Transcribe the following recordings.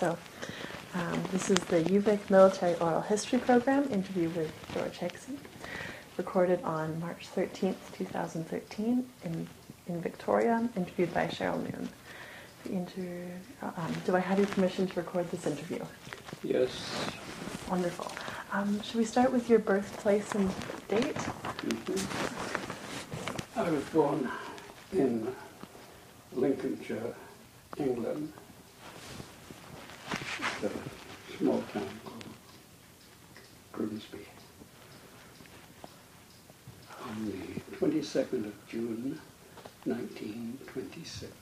So this is the UVic Military Oral History Program, interview with George Higgsey, recorded on March 13th, 2013 in Victoria, interviewed by Cheryl Noon. Do I have your permission to record this interview? Yes. Wonderful. Should we start with your birthplace and date? Mm-hmm. I was born in Lincolnshire, England. It's a small town called Grimsby. On the 22nd of June, 1926.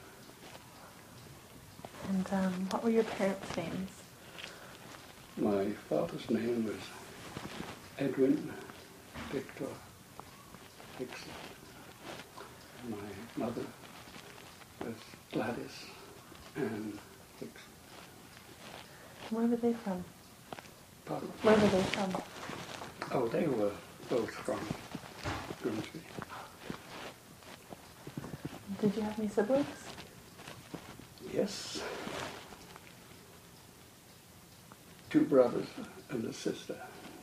And what were your parents' names? My father's name was Edwin Victor Hickson. My mother was Gladys Ann Hickson. Where were they from? Pardon? Where were they from? Oh, they were both from Grimsby. Did you have any siblings? Yes. 2 brothers and a sister.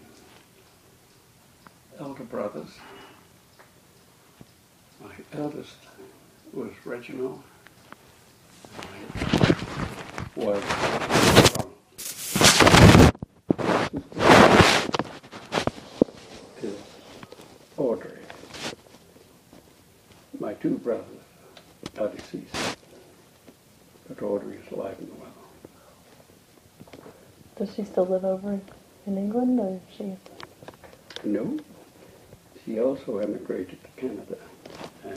Elder brothers. My eldest was Reginald. My was is Audrey. My 2 brothers are deceased, but Audrey is alive and well. Does she still live over in England, or is she? No. She also emigrated to Canada and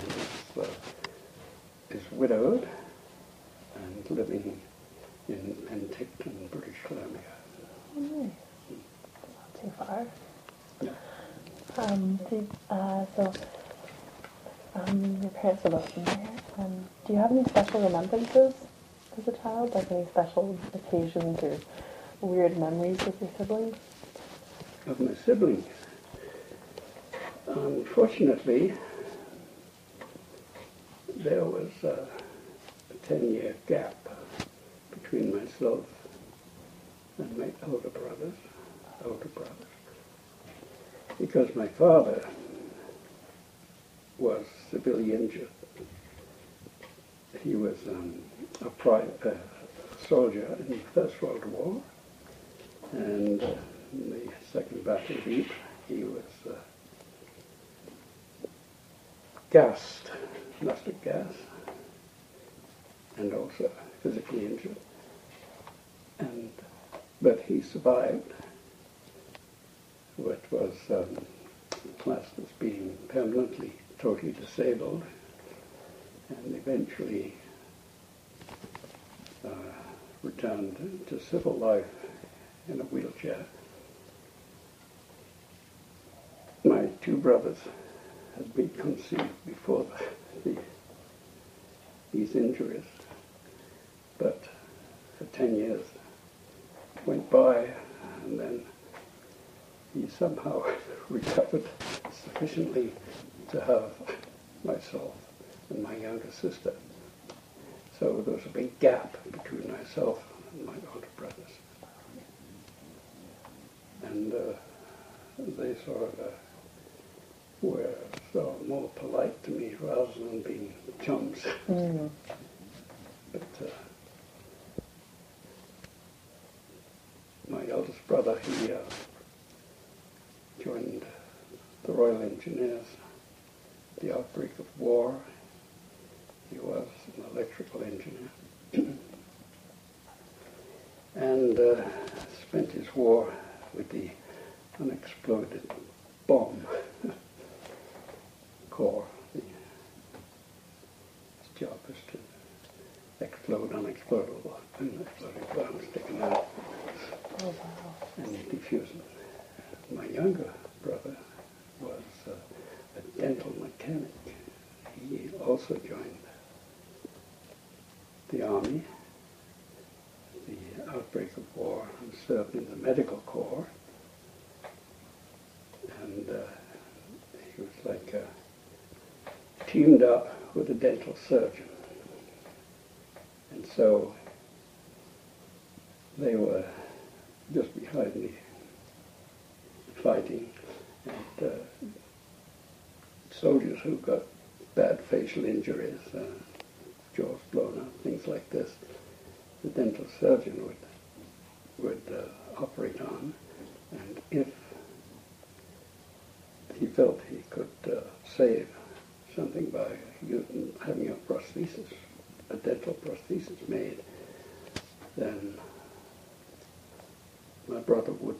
is widowed and living in Penticton, British Columbia. Oh, nice. Not too far. Yeah. Your parents are both in there. Do you have any special remembrances as a child, like any special occasions or weird memories with your siblings? Of my siblings? Unfortunately, there was a 10-year gap between myself and my older brothers, because my father was severely injured. He was a soldier in the First World War, and in the Second Battle of Ypres, he was gassed, mustard gas, and also physically injured. But he survived what was classed as being permanently, totally disabled, and eventually returned to civil life in a wheelchair. My 2 brothers had been conceived before these injuries, but for 10 years went by, and then he somehow recovered sufficiently to have myself and my younger sister. So there was a big gap between myself and my older brothers. And they sort of were so more polite to me rather than being chums. Mm. But my eldest brother, he joined the Royal Engineers at the outbreak of war. He was an electrical engineer. And spent his war with the unexploded bomb corps. His job is to explode unexplodable bombs taken out and defuse them. My younger brother was a dental mechanic. He also joined the army, the outbreak of war, and served in the medical corps. And he was like teamed up with a dental surgeon. And so they were just behind me fighting, and soldiers who got bad facial injuries, jaws blown out, things like this, the dental surgeon would operate on, and if he felt he could save something by having a prosthesis, a dental prosthesis made, then my brother would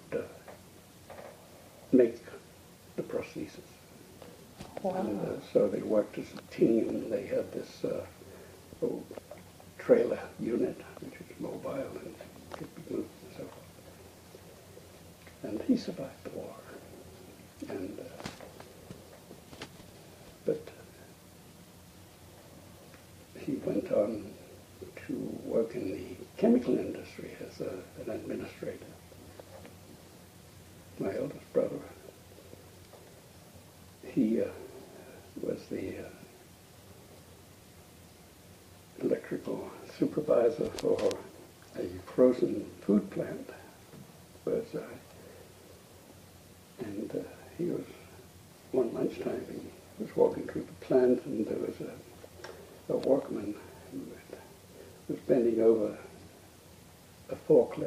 make the prosthesis. Wow. And so they worked as a team. They had this trailer unit, which is mobile and could be moved and so forth. And he survived the war. And but he went on to work in the chemical industry as an administrator. My eldest brother, he was the electrical supervisor for a frozen food plant, and he was, one lunchtime, he was walking through the plant, and there was a workman who was bending over a forklift,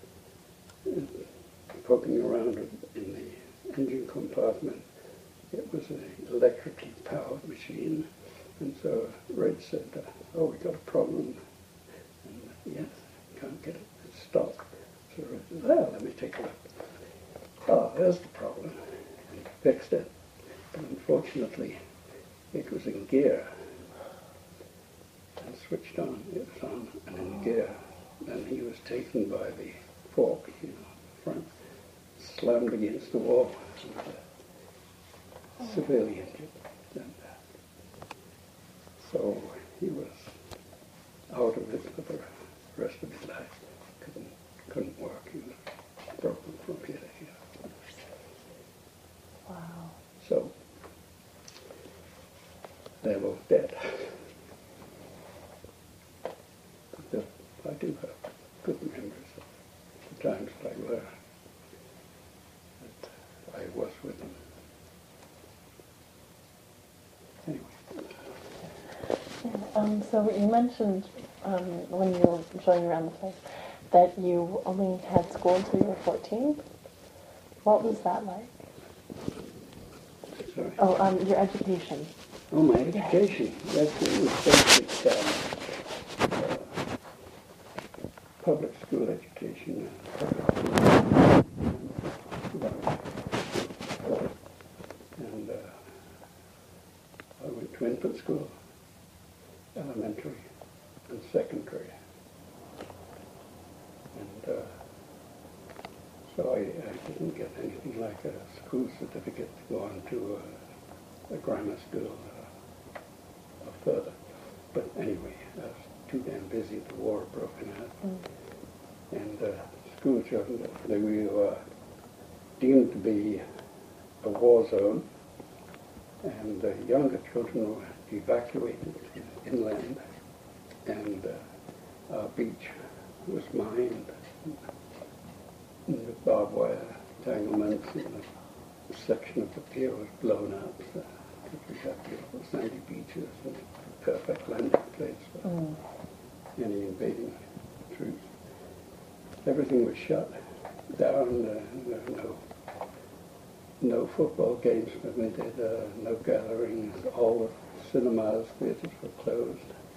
poking around in the engine compartment. It was an electrically powered machine, and so Red said, "Oh, we got a problem." And yes, can't get it stopped. So Red said, "Well, let me take a look." Oh, there's the problem. And he fixed it, but unfortunately, it was in gear. And switched on, it was on and in gear. And he was taken by the fork, front, slammed against the wall, and severely injured. And so he was out of it for the rest of his life. Couldn't work. He was broken from here to here. Wow. So they're both dead. But I do have good memories of the times that I were, that I was with them. Anyway. So you mentioned when you were showing around the place that you only had school until you were 14. What was that like? Sorry. Oh, your education. Oh, my education. Yes, it was basic public school education. And I went to infant school, elementary, and secondary. And so I didn't get anything like a school certificate to go on to a grammar school or further. But anyway, I was too damn busy. The war had broken out. And school children, they were deemed to be a war zone, and the younger children were evacuated inland, and our beach was mined, and the barbed wire entanglements, and a section of the pier was blown up. So we had beautiful sandy beaches and a perfect landing place for any invading troops. Everything was shut down. There were no football games permitted, no gatherings. All the cinemas, theaters were closed.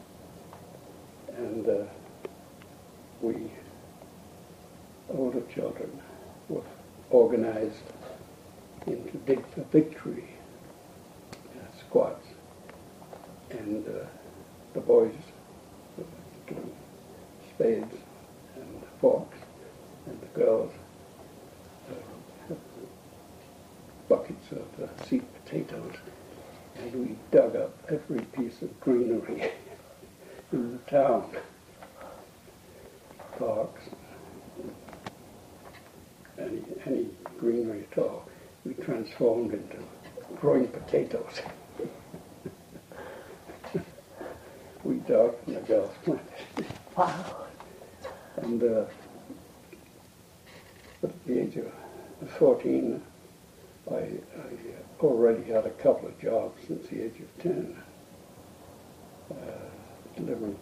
And we older children were organized into Dig for Victory squads. And the boys were given spades and forks, and the girls buckets of sweet potatoes, and we dug up every piece of greenery in the town, parks, any greenery at all, we transformed into growing potatoes. We dug and the girls planted. Wow. And the age of 14, I already had a couple of jobs since the age of 10, delivering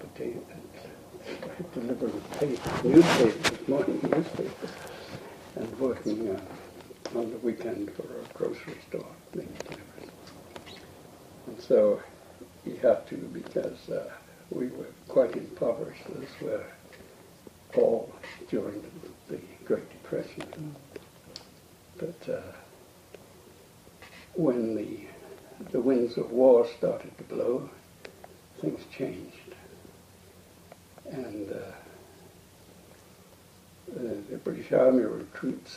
newspapers, morning newspapers, and working on the weekend for a grocery store, making deliveries. And so you have to, because we were quite impoverished. This were all during the Great Depression. But when the winds of war started to blow, things changed. And the British Army recruits,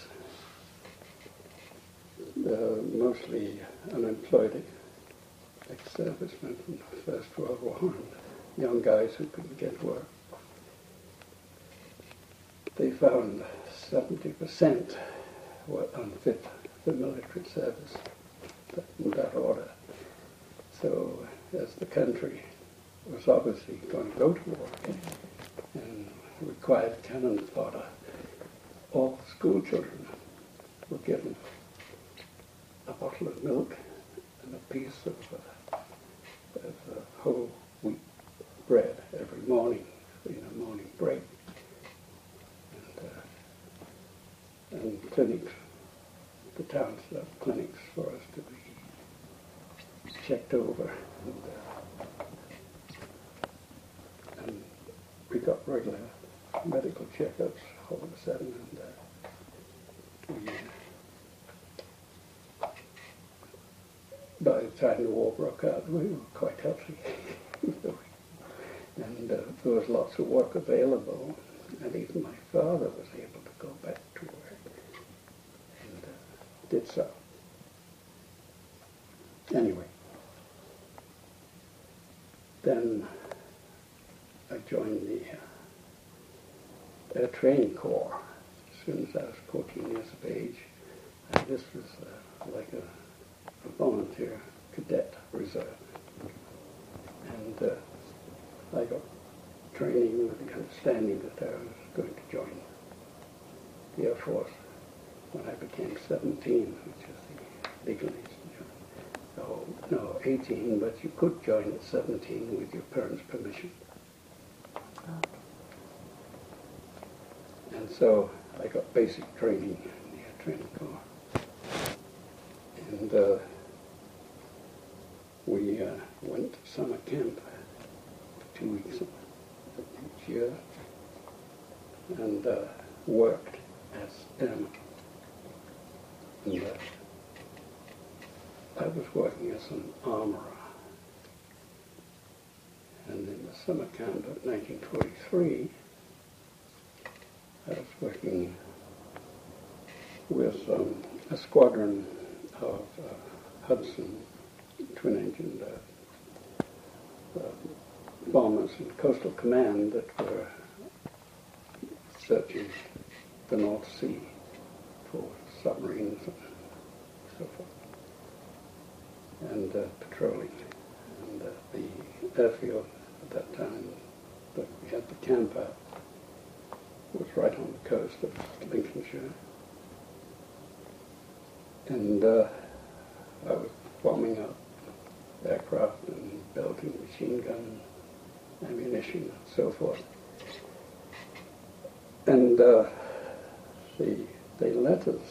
mostly unemployed ex-servicemen from the First World War, and young guys who couldn't get work. They found 70% were unfit for military service, in that order. So as the country was obviously going to go to war and required cannon fodder, all school children were given a bottle of milk and a piece of whole wheat bread every morning in a morning break. And clinics, the towns have clinics for us to be checked over. And we got regular medical checkups all of a sudden, and by the time the war broke out, we were quite healthy. And there was lots of work available, and even my father was able to go back to work, and did so. Anyway, then I joined the Air Training Corps as soon as I was 14 years of age, and this was like a volunteer cadet reserve. And I got training with the understanding that I was going to join the Air Force when I became 17, which is the legal age to join. No, 18, but you could join at 17 with your parents' permission. And so I got basic training in the Air Training Corps. And we went to summer camp for 2 weeks each year and worked as airmen. And I was working as an armorer. And in the summer camp of 1943, I was working with a squadron of Hudson twin-engine bombers in Coastal Command that were searching the North Sea for submarines and so forth, and patrolling. And the airfield at that time that we had the camp at was right on the coast of Lincolnshire. And I was bombing up aircraft and building machine gun ammunition and so forth. And they let us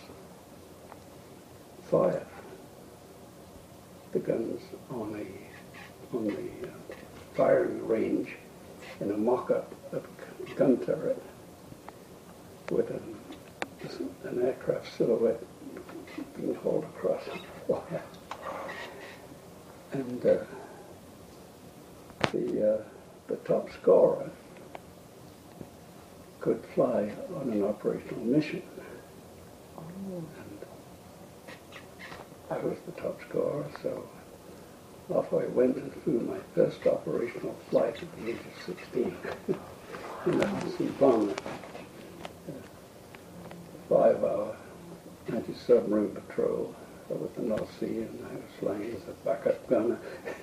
fire the guns on the firing range in a mock-up of a gun turret with an aircraft silhouette being hauled across the wire. And the top scorer could fly on an operational mission. And I was the top scorer, so off I went and flew my first operational flight at the age of 16 in the Hudson bomber. 5-hour anti-submarine patrol over the North Sea, and I was flying as a backup gunner.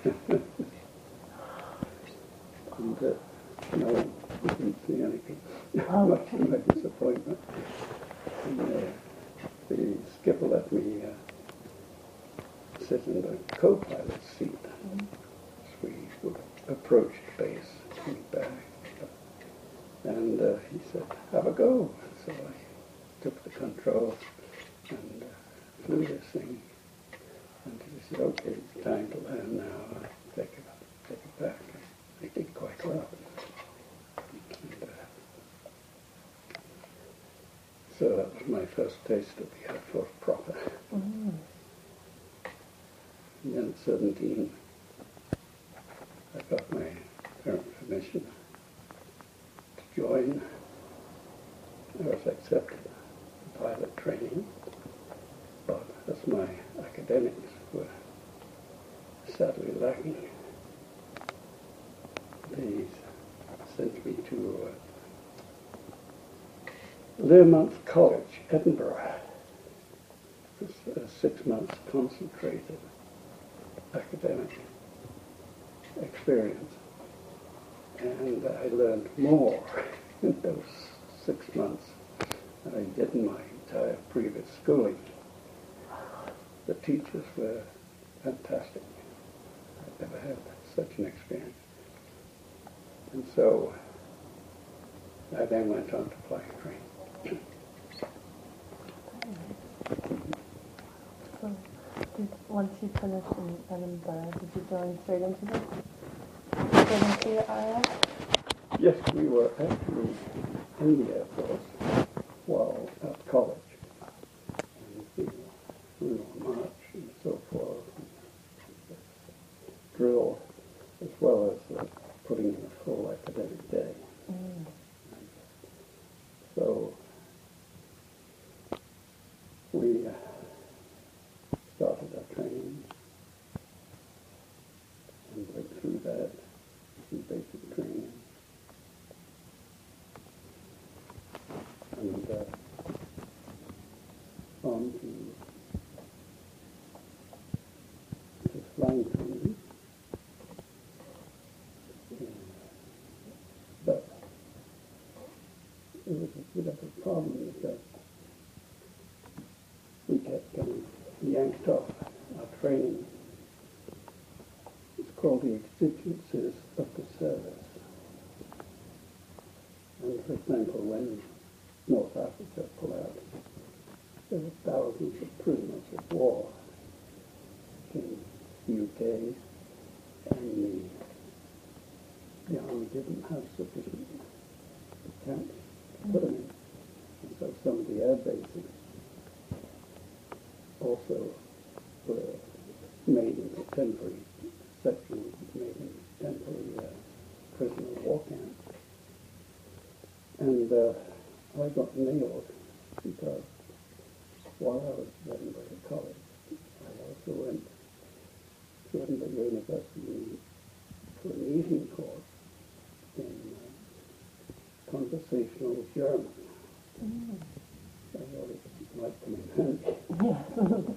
And no, we didn't see anything. Much to my disappointment. And the skipper let me sit in the co-pilot seat as we would approach base and back. And he said, "Have a go." So I took the controls and flew this thing. And he said, "Okay, it's time to land now. Take it back." I did quite well. And, so that was my first taste of the Air Force proper. Mm. And then at 17, I got my parent permission to join. I was accepted for pilot training, but as my academics were sadly lacking, they sent me to Learmonth College, Edinburgh. It was a 6 months concentrated academic experience. And I learned more in those 6 months than I did in my entire previous schooling. The teachers were fantastic. I've never had such an experience. And so I then went on to flying train. So, once you finished in Edinburgh, did you join straight into the RAF? Yes, we were actually in the Air Force while at college. And we were on march and so forth, and drill, as well as putting in a full academic day. Mm. So we started our training and went through that in basic training. And on to flying training. But it was a bit of a problem because we kept getting yanked off our training. It's called the exigencies of the service. And for example, when North Africa pulled out, there were thousands of prisoners of war in the UK, and the army didn't have sufficient camps to put them in. And so some of the air bases also were made into temporary sections, made into temporary prisoner of war camps. And I got nailed because while I was at Edinburgh College, I also went to Edinburgh University for an evening course in conversational German. Mm. I thought it might come in handy. Yeah.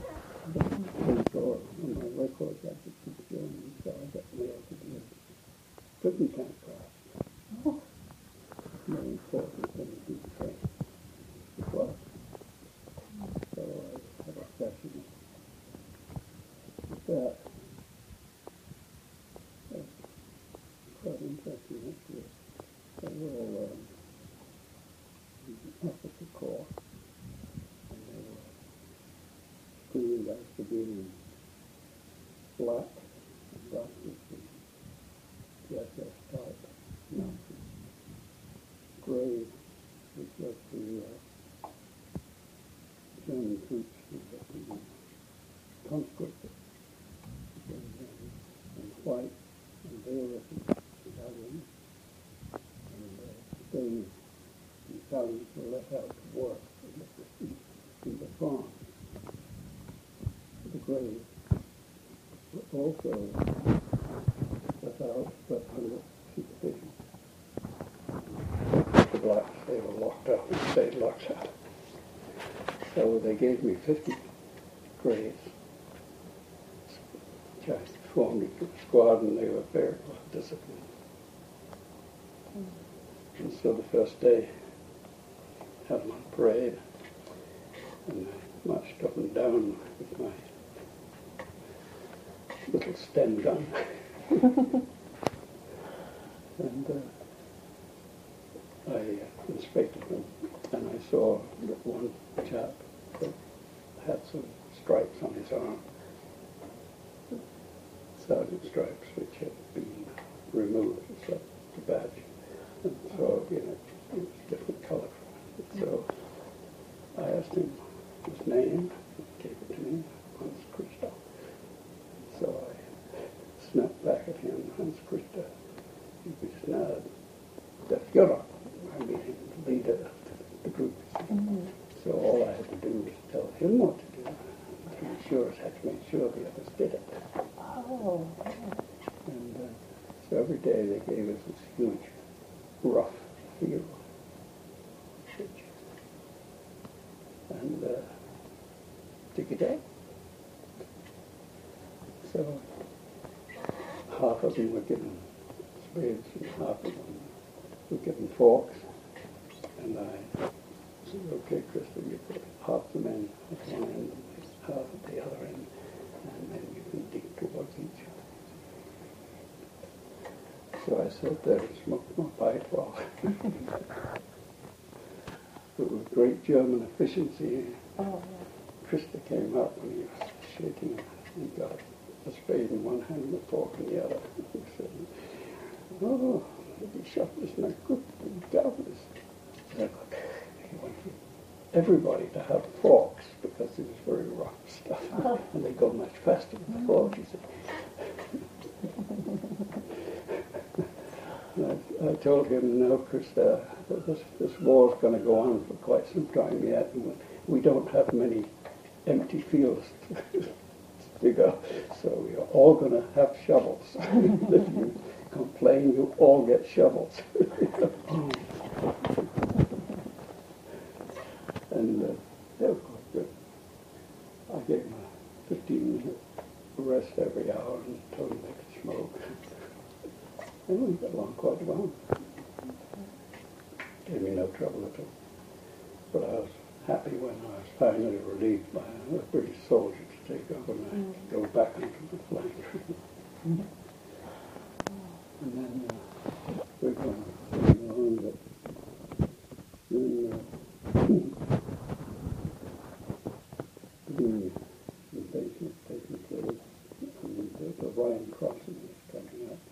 So on my records I could speak German, so I got nailed to do a prison camp class. Oh. Very important thing to train as well. So I had a session with that. That's quite interesting actually. They were all officer corps, and they were screened as to being black, and black was the SS type, Nazi. Gray, which was the German troops who had been conscripted, and white, and they were Italians, and they, the Italians were let out to work in the farms. The Greys were also let out, but under supervision. The blacks, they were locked up and stayed locked up. So they gave me 50 Greys, which I formed a squad, and they were very well disciplined. And so the first day, had them on parade, And I marched up and down with my little Sten gun. And I inspected them, and I saw that one chap that had some stripes on his arm, sergeant stripes, which had been removed. So the badge, and so it was a different colour. So I asked him his name, he gave it to me, Hans Christa. So I snapped back at him, Hans Christa. He was now the Führer, I mean the leader of the group. So all I had to do was tell him what to do. The insurers had to make sure the others did it. Oh. And so every day they gave us this huge, rough field. And dig it out. So half of them were given spades and half of them were given forks. And I said, okay, Krista, you put half the men at one end and half at the other end, and then you can dig towards each other. So I sat there and smoked my pipe while with great German efficiency. Oh. Krista came up and he was shaking. He got a spade in one hand and a fork in the other. He said, oh, die Schaft ist not good. Doubtless. He wanted everybody to have forks because it was very rough stuff. And they go much faster with the fork, he said. I told him, no, Krista, this war's going to go on for quite some time yet, and we don't have many empty fields to dig up, so we are all going to have shovels. If you complain, you all get shovels. And that was quite good. I gave him a 15-minute rest every hour and told him they could smoke. And we got along quite well. Gave me no trouble at all. But I was happy when I was finally relieved by a British soldier to take over and I go back onto the flank. And then we're going on, but then the invasion has taken place, and the Rhine crossing is coming up.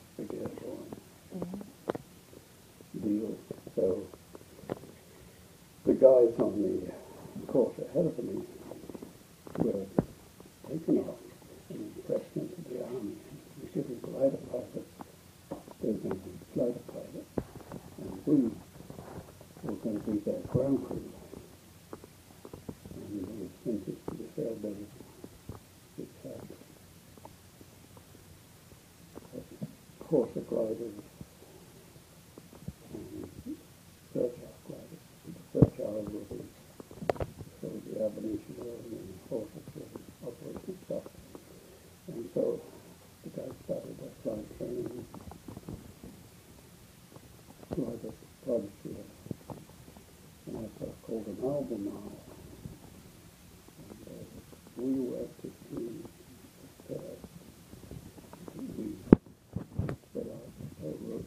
Deal. So the guys on the course ahead of me were taken off and pressed into the army. We should be glider pilots. They were going to be glider pilots, and we were going to be their ground crew. And they sent us to this air base, which had Corsa gliders and Fairchild gliders. The Fairchild were the Abernation Railway and the Corsa were the operation stuff. And so the guys started their flight training, glider field. And I got called an Albemarle. And we were to be prepared. We set out a route,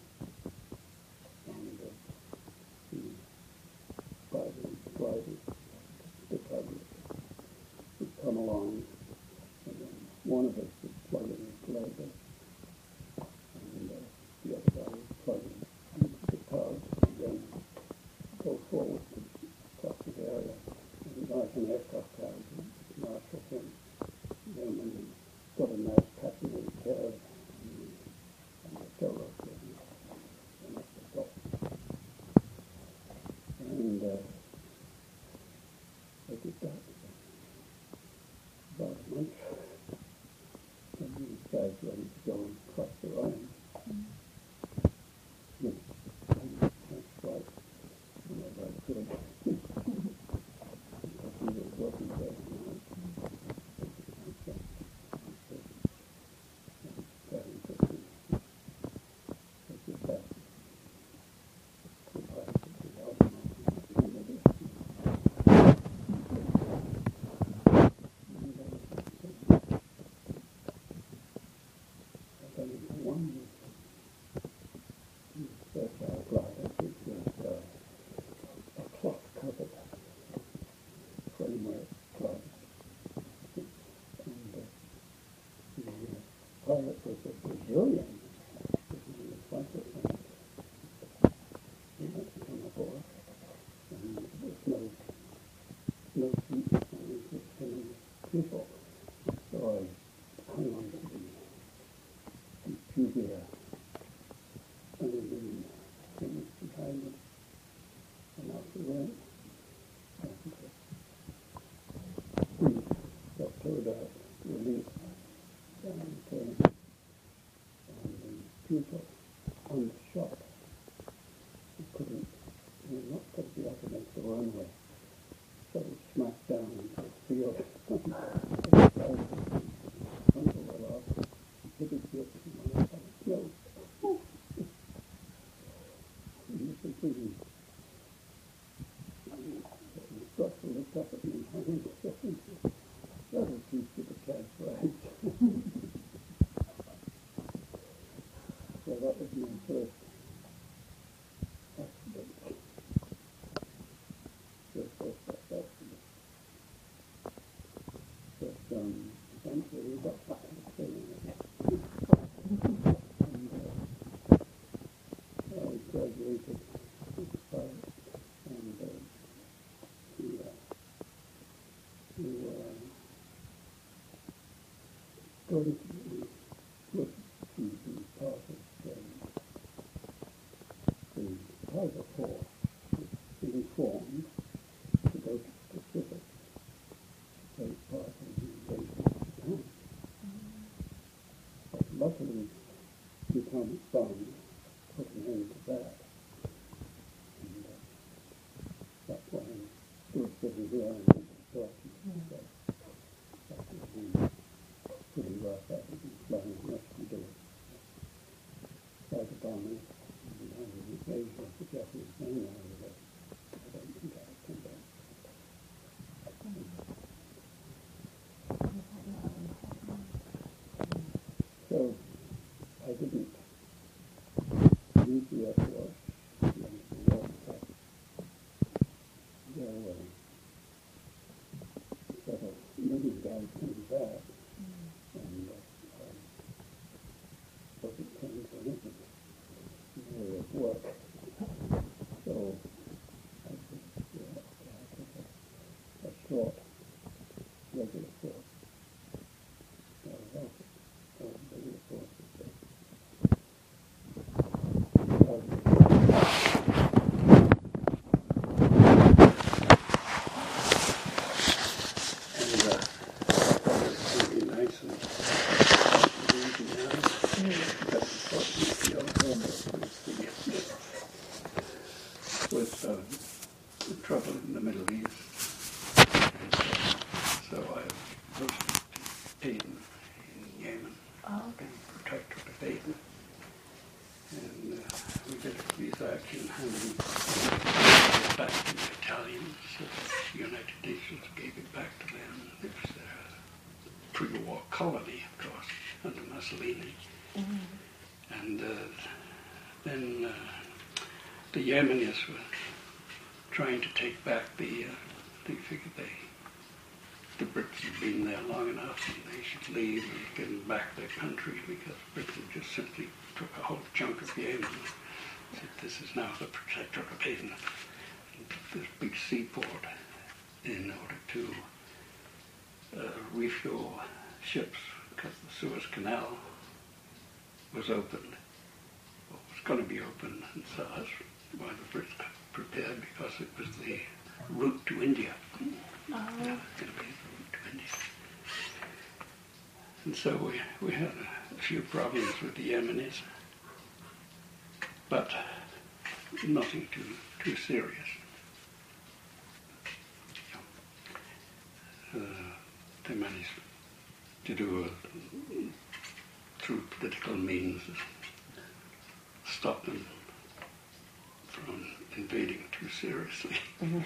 and the pilots, gliders, the pilots would come along, and then one of us would plug in his glider, and the other guy would plug in the tug, and then go forward across the area, and like an aircraft carrier, marshal him. Then when he got a nice passenger curve, and the tail rope and up the top. And I did that about a month. And these guys ready to go and cross the Rhine. That's right. And I could. Because we were pilot was a Brazilian. He was once a friend. He went to come aboard, and there was no seat, only just him and people. So I hung on to the juvia under the things behind him, and out we went. And we got towed out, released down the turn, and the people on the shop couldn't, they were not going to be up against the runway, so we smacked down into the field. Hit his ship and went up on its nose. And you can see the instructor looked up at me and hung his head and said, "That'll teach you to catch flags." So that was my first accident. First accident. But eventually we got back to the training again. And I graduated as a pilot, and we were going to be put to be part of the private force being formed to go to the Pacific to take part in the invasion of Japan. But luckily, Atomic Bomb put an end to that. And that's why I'm still sitting here and talking. So that would be pretty rough. That would be flying much to do it. Fighter bombing and the invasion of the Japanese mainland. I don't think I'll come back. So I didn't leave the Air Force when the World Cup. There were several million guys coming back, and I wasn't trained for anything in the area of work. So I said, okay, I'll take a short regular course. Regular course is it would be nice and easy now. But unfortunately, the Oklahoma was the trouble in the Middle East. So I was to Aden in Yemen, being protectorate of Aden. And we did a police action handing it back to the Italians. The United Nations gave it back to them. It was their pre-war colony, of course, under Mussolini. And then the Yemenis were trying to take back they figured the Brits had been there long enough and they should leave and give them back their country, because Britain just simply took a whole chunk of Yemen and said, this is now the protectorate of Aden, this big seaport, in order to refuel ships, because the Suez Canal was opened, or was going to be opened, and so that's why the Brits got prepared, because it was the route to India. Going to be the route to India. And so we had a few problems with the Yemenis, but nothing too serious. They managed to do through political means, stop them from invading too seriously.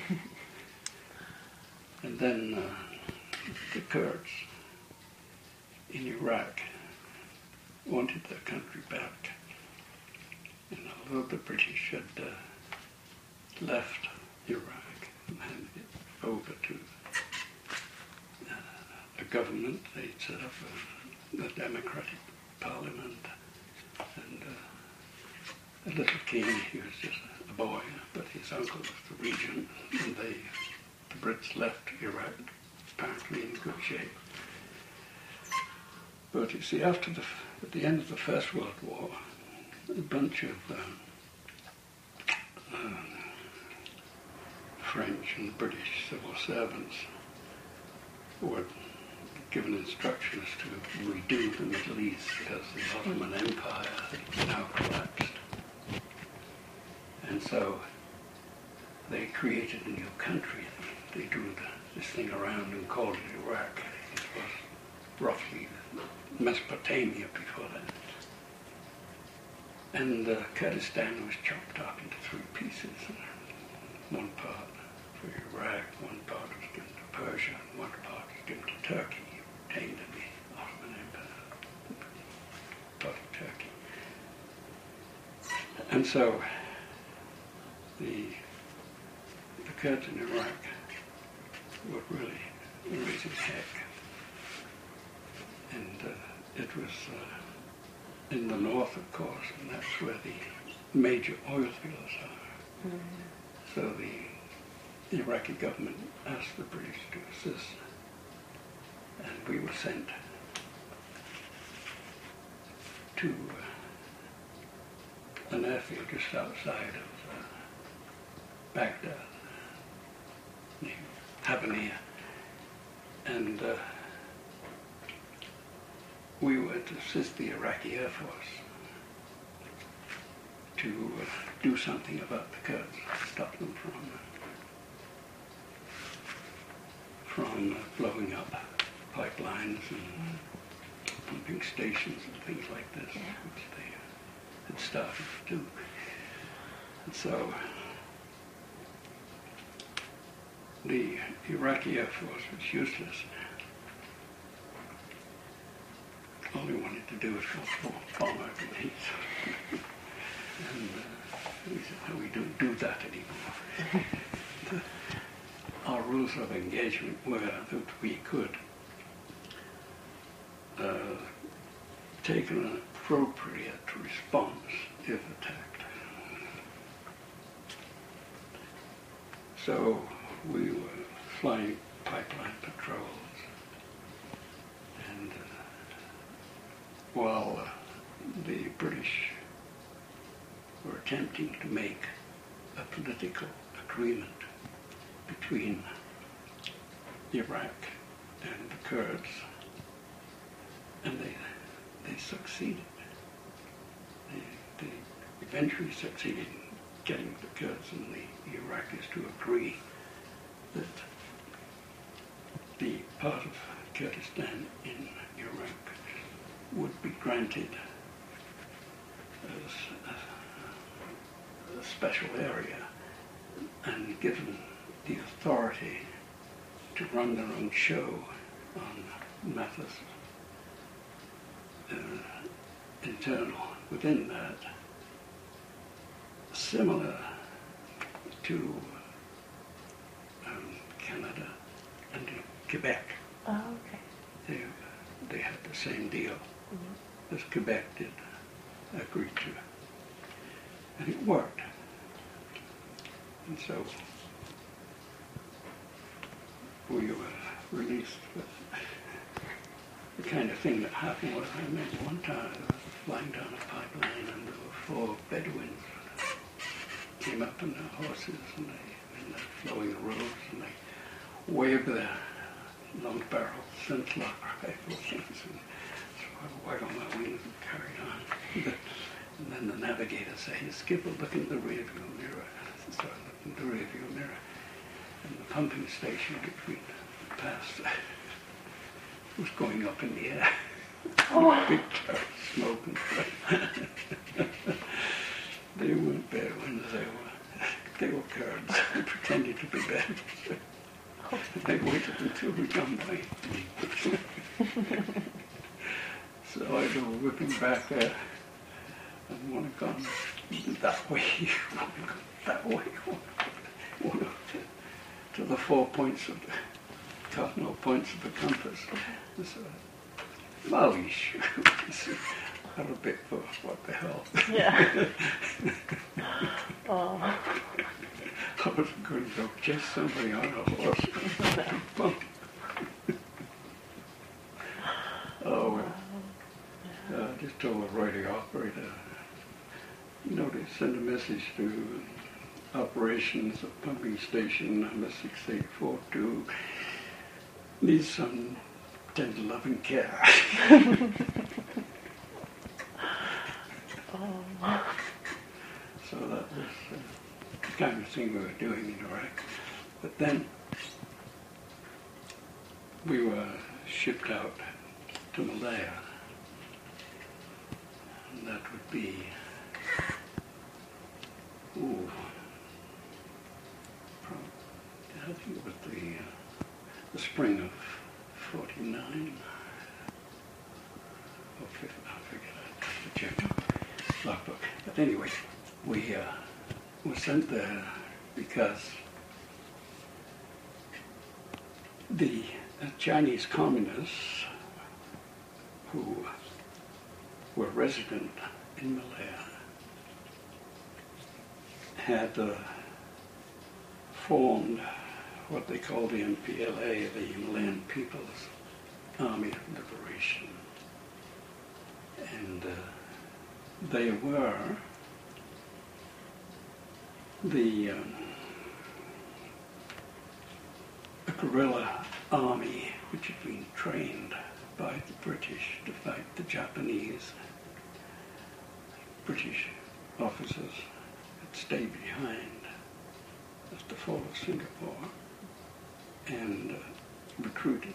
And then the Kurds in Iraq wanted their country back. And although the British had left Iraq and handed it over to a government, they'd set up a democratic Parliament, and a little king. He was just a boy, but his uncle was the regent, and the Brits left Iraq apparently in good shape. But you see, at the end of the First World War, a bunch of French and British civil servants were given instructions to redo the Middle East because the Ottoman Empire had now collapsed. And so they created a new country. They drew this thing around and called it Iraq. It was roughly Mesopotamia before that. And Kurdistan was chopped up into three pieces. One part for Iraq, one part was given to Persia, and one part was given to Turkey, retained in the Ottoman Empire, part of Turkey. And so the Kurds in Iraq were really raising heck. And it was in the north, of course, and that's where the major oil fields are. Mm-hmm. So the Iraqi government asked the British to assist, and we were sent to an airfield just outside of Baghdad, near Havaniyah, and we were to assist the Iraqi Air Force to do something about the Kurds, stop them from blowing up pipelines and pumping stations and things like this, which they had started to do. And so the Iraqi Air Force was useless. All we wanted to do was bomb our grenades. And we said, no, we don't do that anymore. Our rules of engagement were that we could take an appropriate response if attacked. So we were flying pipeline patrols, and while the British were attempting to make a political agreement between Iraq and the Kurds, and they succeeded. They eventually succeeded in getting the Kurds and the Iraqis to agree that the part of Kurdistan in Iraq would be granted as a special area and given the authority to run their own show on matters internal within that, similar to Canada and Quebec. Oh, okay. They had the same deal as Quebec did agree to. And it worked. And so we were released. But the kind of thing that happened was, I remember one time I was flying down a pipeline and there were 4 Bedouins came up on their horses and they're flowing the roads and they waved their long barrel flintlock rifle things, and so I wide on my wings and carried on. And then the navigator said, "Hey, Skipper, look in the rearview mirror." So I looked in the rearview mirror, and the pumping station between the pass was going up in the air. Oh. Big cloud of smoke and flame. They weren't Bedouins, they were Kurds. They pretended to be Bedouins. They waited until we come by. So I go whipping back there and want to come that way, want to go that way, want to the 4 points of the cardinal points of the compass. So, Malish, had a bit for what the hell. Yeah. Oh. I wasn't going to go chase somebody on a horse. No. Oh, well. I just told the radio operator, to send a message to operations at pumping station number 6842. Needs some tender loving care. Oh. So that was the kind of thing we were doing in Iraq. But then we were shipped out to Malaya. And that would be, I think it was the spring of 49 or 50, I forget, I have to check the logbook. But anyway, we were sent there because the Chinese communists who were resident in Malaya had formed what they call the MPLA, the Malayan People's Army of Liberation. And they were a guerrilla army which had been trained by the British to fight the Japanese. British officers had stayed behind at the fall of Singapore and recruited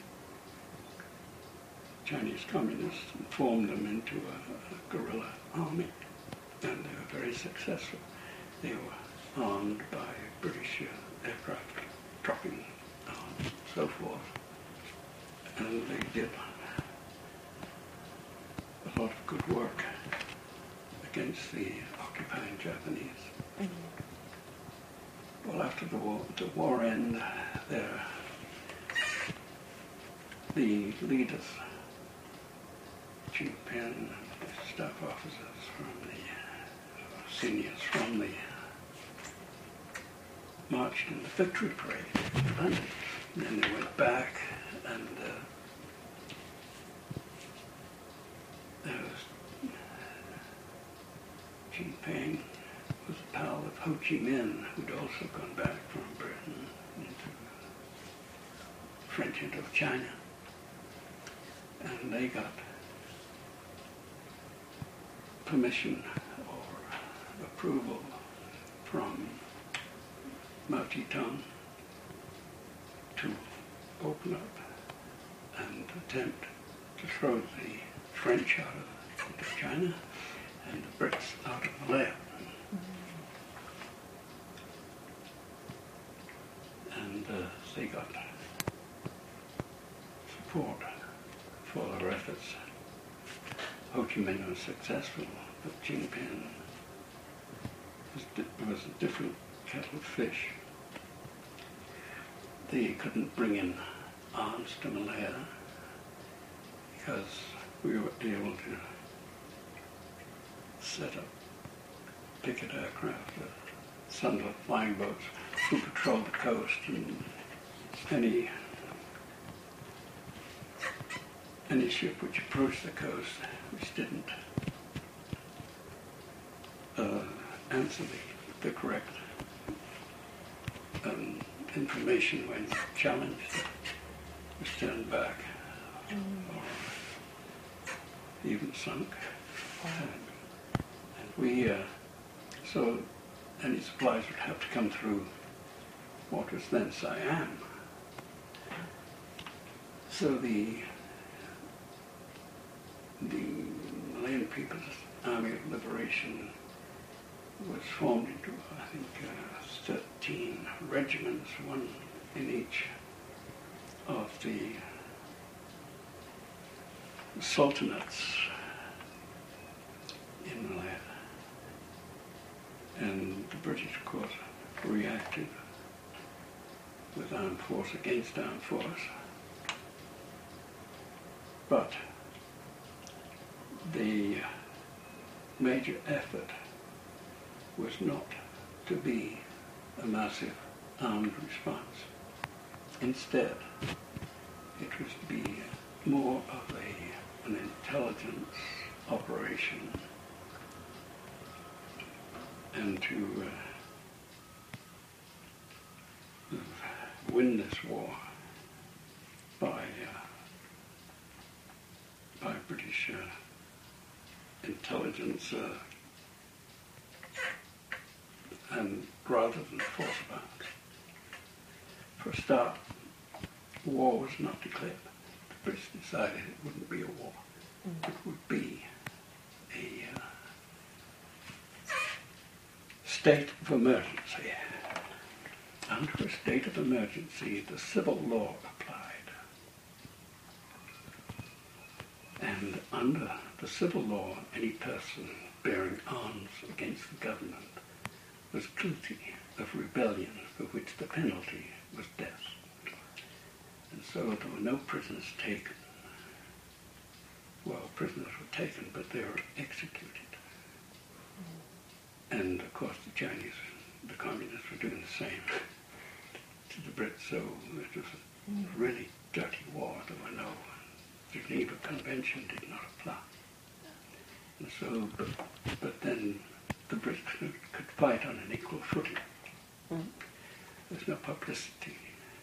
Chinese communists and formed them into a guerrilla army. And they were very successful. They were armed by British aircraft, trucking, and so forth. And they did a lot of good work against the occupying Japanese. Mm-hmm. Well, after the war ended, the leaders, Chief Penn, staff officers from the seniors from the marched in the victory parade in London. And then they went back and there was Xi Jinping was a pal of Ho Chi Minh, who'd also gone back from Britain into French Indochina. And they got permission or approval from Mao Zedong to open up and attempt to throw the French out of Indochina and the Brits out of Malaya. And they got support for their efforts. Ho Chi Minh was successful, but Jinping was a different kettle of fish. They couldn't bring in arms to Malaya because we were able to set up picket aircraft, Sunderland flying boats who patrolled the coast, and any ship which approached the coast which didn't answer the correct information when challenged was turned back or even sunk. And we, so any supplies would have to come through what was then Siam. So the Malayan People's Army of Liberation was formed into, I think, 13 regiments, one in each of the sultanates in Malaya. And the British, of course, reacted with armed force against armed force. But the major effort was not to be a massive armed response. Instead, it was to be more of an intelligence operation and to win this war by British intelligence and rather than force bound. For a start, war was not declared. The British decided it wouldn't be a war. It would be a state of emergency. Under a state of emergency, the civil law applied. And under the civil law, any person bearing arms against the government was guilty of rebellion, for which the penalty was death. And so there were no prisoners taken. Well, prisoners were taken, but they were executed. And of course the Chinese, the communists were doing the same to the Brits, so it was a really dirty war. There were no, the Geneva Convention did not apply. And so, but then the Brits could fight on an equal footing. There's no publicity.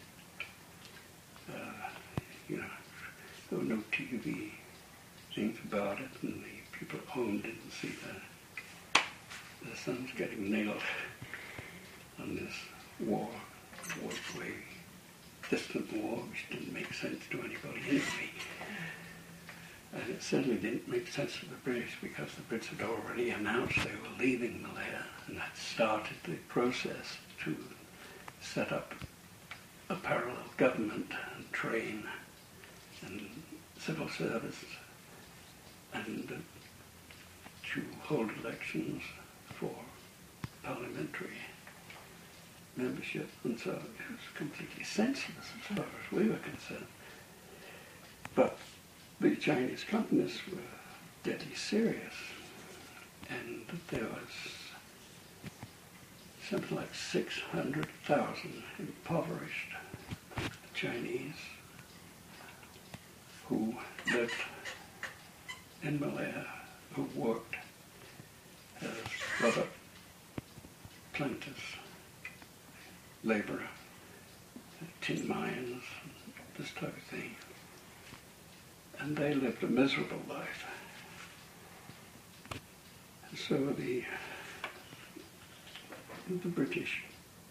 There were no TV things about it, and the people at home didn't see the sons getting nailed on this war away, distant war, which didn't make sense to anybody anyway. And it certainly didn't make sense to the British, because the Brits had already announced they were leaving Malaya, and that started the process to set up a parallel government and train and civil service and to hold elections for parliamentary membership. And so it was completely senseless as far as we were concerned. But the Chinese communists were deadly serious, and there was something like 600,000 impoverished Chinese who lived in Malaya, who worked as rubber planters, labourer, tin mines, this type of thing. And they lived a miserable life. And so the British,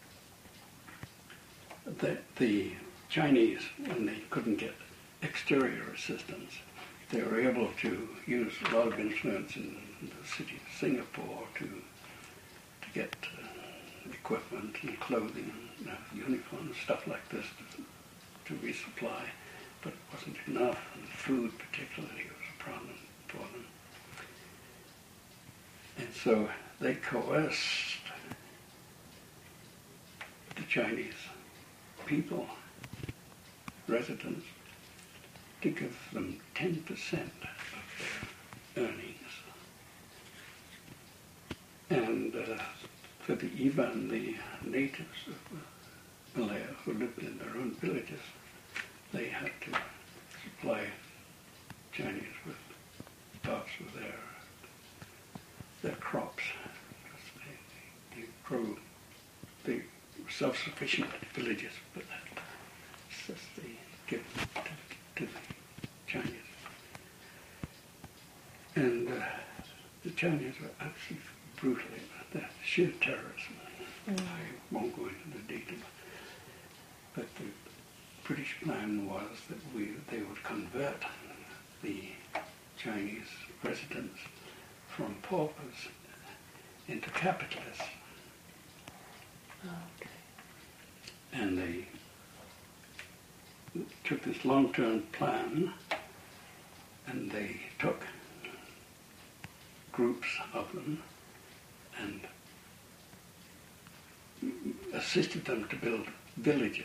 the Chinese, when they couldn't get exterior assistance, they were able to use a lot of influence in the city of Singapore to get equipment and clothing, uniforms, stuff like this to resupply. But it wasn't enough, and food particularly was a problem for them. And so they coerced the Chinese people, residents, to give them 10% of their earnings. And for the even the natives of Malaya who lived in their own villages, they had to supply Chinese with parts of their crops. They grew, they were self-sufficient villages, but that's just they give to the Chinese. And the Chinese were absolutely brutally, that sheer terrorism. I won't go into the detail, but the British plan was that they would convert the Chinese residents from paupers into capitalists. Okay. And they took this long-term plan, and they took groups of them and assisted them to build villages.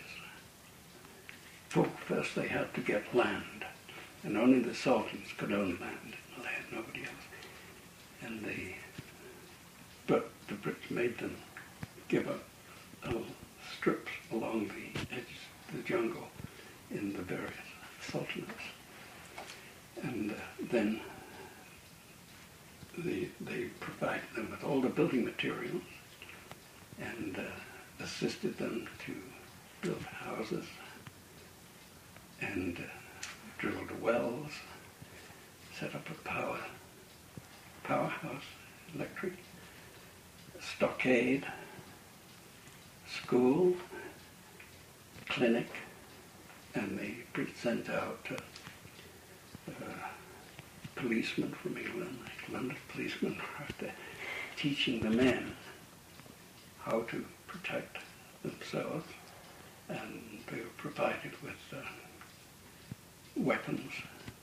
First they had to get land, and only the sultans could own land in Malaya, nobody else. but the Brits made them give up little strips along the edge of the jungle in the various sultanates. And then they provided them with all the building materials and assisted them to build houses and drilled wells, set up a powerhouse, electric, stockade, school, clinic, and they sent out policemen from England, like London policemen, teaching the men how to protect themselves, and they were provided with weapons,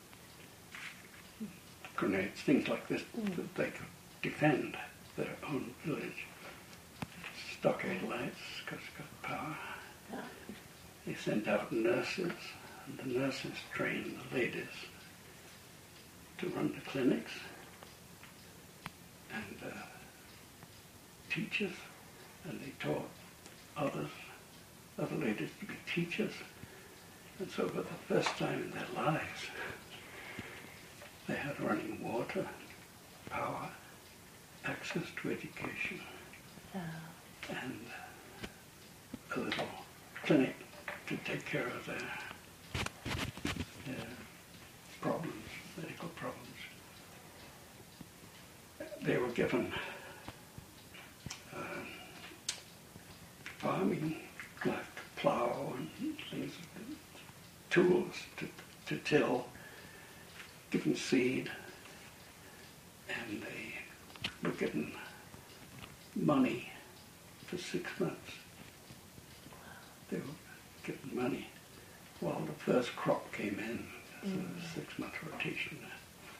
grenades, things like this, that they could defend their own village. Stockade lights, because it's got power. Yeah. They sent out nurses, and the nurses trained the ladies to run the clinics, and teachers, and they taught other ladies to be teachers. And so for the first time in their lives, they had running water, power, access to education, and a little clinic to take care of their problems, medical problems. They were given farming, like to plow and things, tools to till, given seed, and they were given money for 6 months. They were given money while the first crop came in. There's a 6-month rotation there.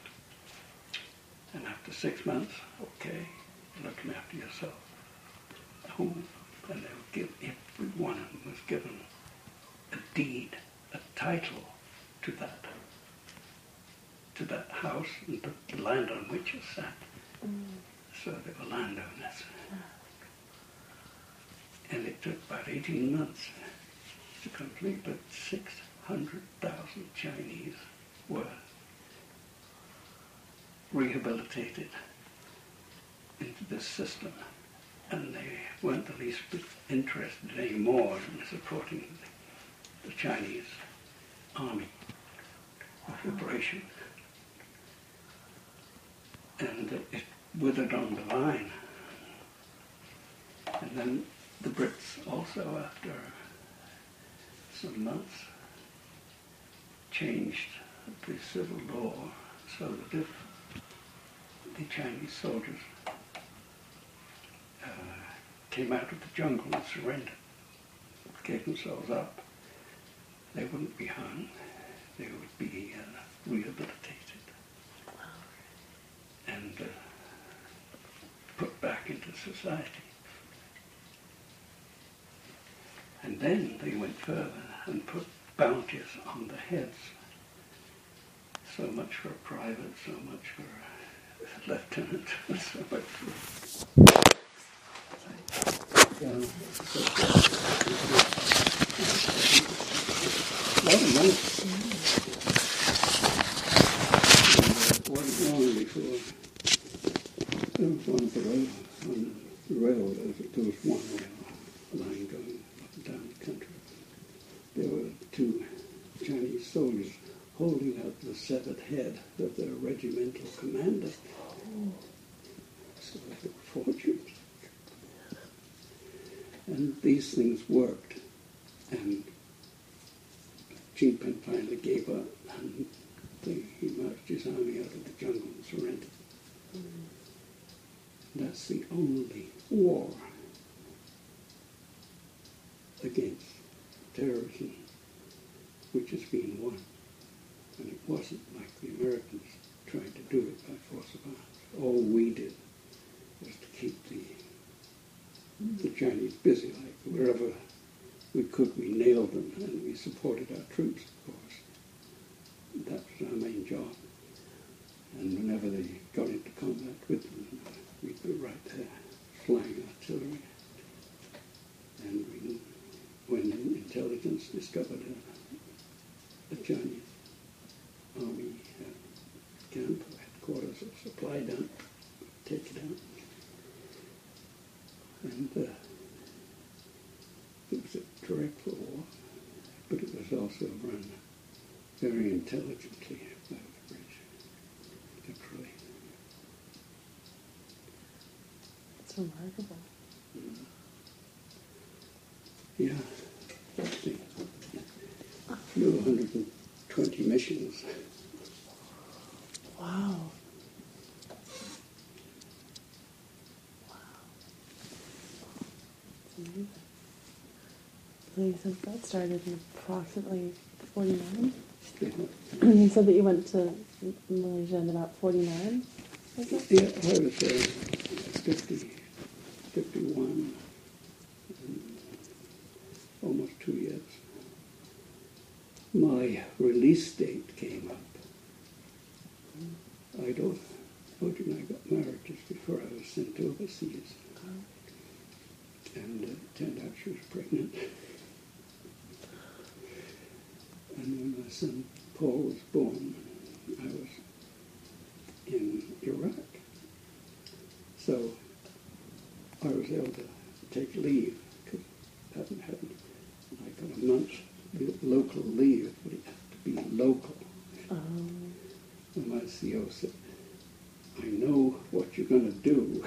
And after 6 months, okay, you're looking after yourself. Home, and they would give, every one of them was given a deed, a title to that house and the land on which it sat. So they were landowners. And it took about 18 months to complete, but 600,000 Chinese were rehabilitated into this system, and they weren't the least bit interested anymore in supporting the Chinese army of liberation. And it withered on the vine. And then the Brits also, after some months, changed the civil law so that if the Chinese soldiers came out of the jungle and surrendered, gave themselves up, they wouldn't be hung, they would be rehabilitated and put back into society. And then they went further and put bounties on the heads. So much for a private, so much for a lieutenant, so much for... a lot of money. It wasn't long before there was on the railroad, there was one rail line going up and down the country. There were 2 Chinese soldiers holding out the severed head of their regimental commander. So they were fortunes. And these things worked. And Qing Pen finally gave up, and he marched his army out of the jungle and surrendered. That's the only war against terrorism which has been won. And it wasn't like the Americans trying to do it by force of arms. All we did was to keep the Chinese busy, like wherever we could, we nailed them, and we supported our troops, of course. That was our main job. And whenever they got into combat with them, we'd be right there, flying artillery. And when intelligence discovered a Chinese army camp, headquarters, or supply dump, take it out. And it was a direct war, but it was also run very intelligently by the British, literally. It's remarkable. Yeah, flew 120 missions. Wow. Amazing. So you said that started in approximately 49? You said that you went to Malaysia in about 49? Was it? Yeah, I was 51, almost 2 years. My release date came up. I told you I got married just before I was sent overseas. And it turned out she was pregnant. And when my son Paul was born, I was in Iraq. So I was able to take leave, because I got a month's local leave, but it had to be local. And my CO said, I know what you're going to do.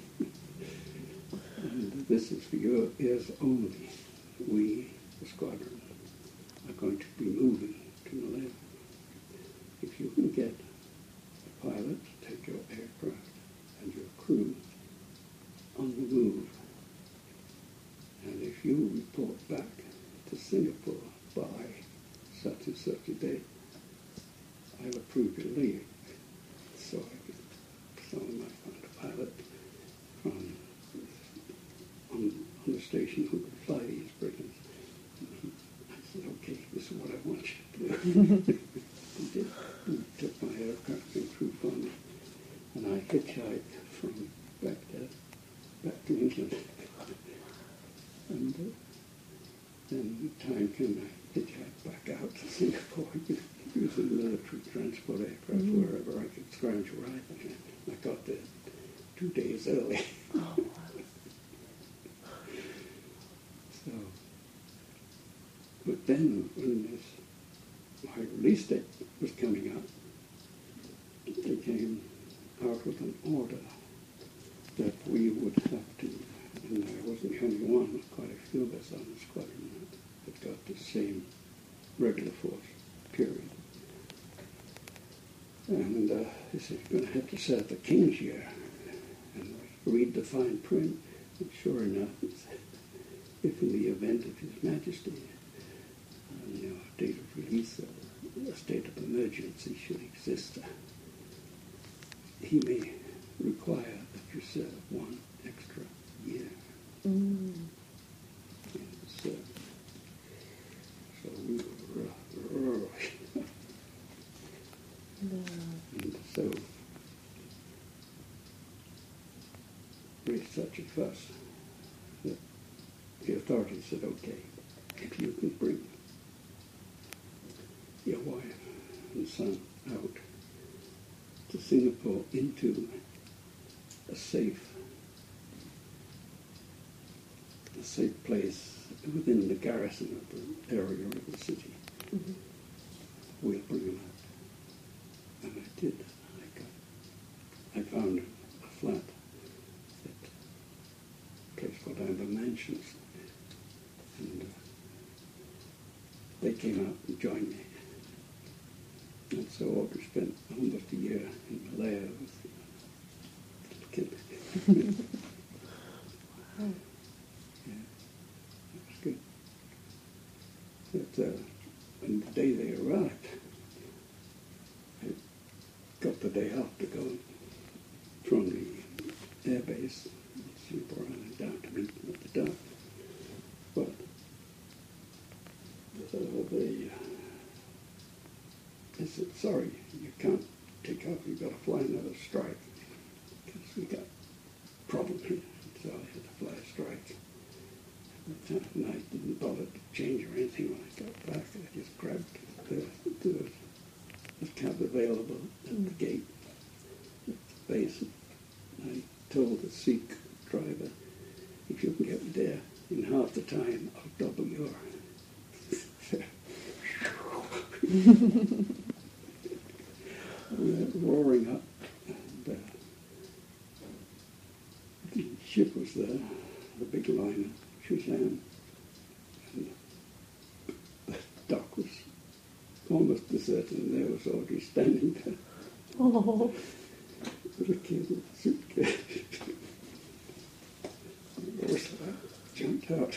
And this is for your ears only. We, the squadron, are going to be moving to Malaya. If you can get a pilot to take your aircraft and your crew on the move, and if you report back to Singapore by such and such a date, I'll approve your leave. So I found a pilot from on the station who could fly these brigands. And I said, okay, this is what I want you to do. He did. He took my aircraft and crew from me, and I hitchhiked from Baghdad back to England. And then the time came, I hitchhiked back out to Singapore using military transport aircraft wherever I could scrounge a ride. I got there 2 days early. Oh, wow. So, but then when my release date was coming up, they came out with an order that we would have to, and I wasn't the only one, quite a few of us on the squadron that got the same regular force, period. And they said, you're going to have to serve the King's Year. And I read the fine print, and sure enough, if in the event of His Majesty, date of release or a state of emergency should exist, he may require that you serve 1 extra year. So we were and so raised such a fuss that the authorities said, okay, if you can bring your wife and son out to Singapore into a safe place within the garrison of the area of the city, we'll bring them out. And I did. I found a flat at a place called Amber Mansions, and they came out and joined me. And so Audrey spent almost a year in Malaya with the kid. Wow. Yeah, it was good. But on the day they arrived, I got the day off to go from the air base in Singapore Island down to meet them at the dock. But they said, sorry, you can't take off, you've got to fly another strike. Because we got a problem here, so I had to fly a strike. And I didn't bother to change or anything when I got back. I just grabbed the cab available at the gate, at the base. I told the Sikh driver, if you can get me there in half the time, I'll double your fare. Roaring up, and the ship was there, the big liner, Shazam, and the dock was almost deserted, and there was Audrey standing there. Oh. With a kid with a suitcase. And Ursula jumped out.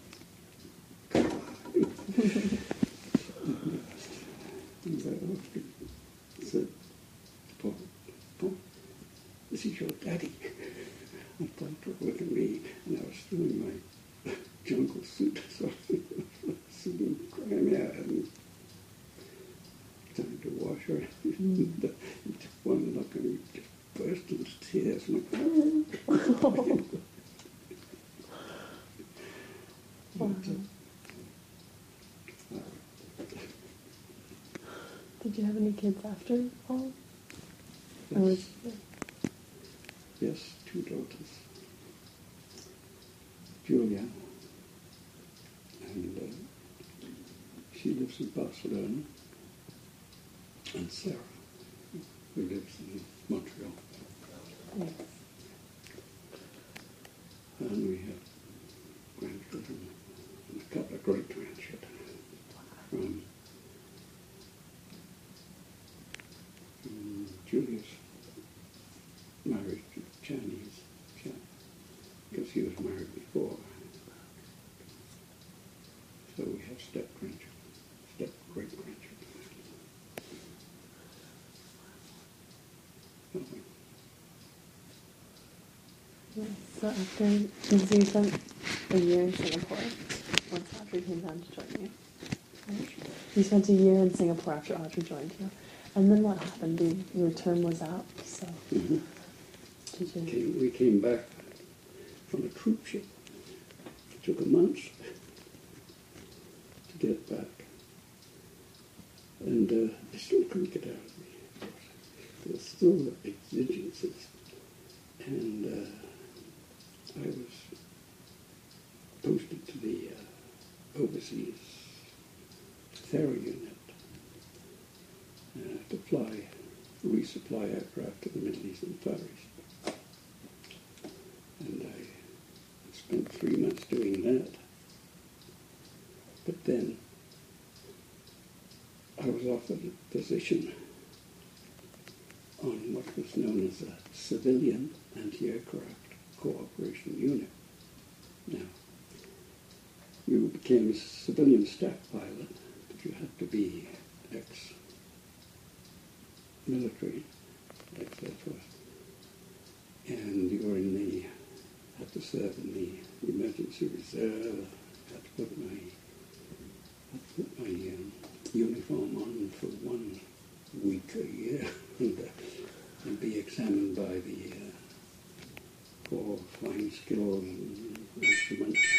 And Audrey said, Paul, this is your daddy. And Paul took a look at me, and I was still in my jungle suit, so I was crying out, and time to wash her. He took one look, and he just burst into tears. And Did you have any kids after Paul? yes, yes, 2 daughters. Julia, and she lives in Barcelona, and Sarah, who lives in Montreal. Yes. And we have grandchildren, and a couple of great-grandchildren from Julia's married to a Chinese chap, because he was married before. So we have step-grandchildren, step-great-grandchildren. Yes. So after you spent a year in Singapore, once Audrey came down to join you. Right? You spent a year in Singapore after Audrey joined you. And then what happened? Your term was out, so did you... We came back from a troop ship. It took a month to get back. And I still couldn't get out of me. There were still exigencies. And I was posted to the overseas ferry unit to resupply aircraft to the Middle East and Far East. And I spent 3 months doing that. But then I was offered a position on what was known as a civilian anti-aircraft cooperation unit. Now, you became a civilian staff pilot, but you had to be ex-military, ex-Air Force, and you were had to serve in the emergency reserve, had to put my uniform on for 1 week a year, and be examined by the for flying skills and instruments.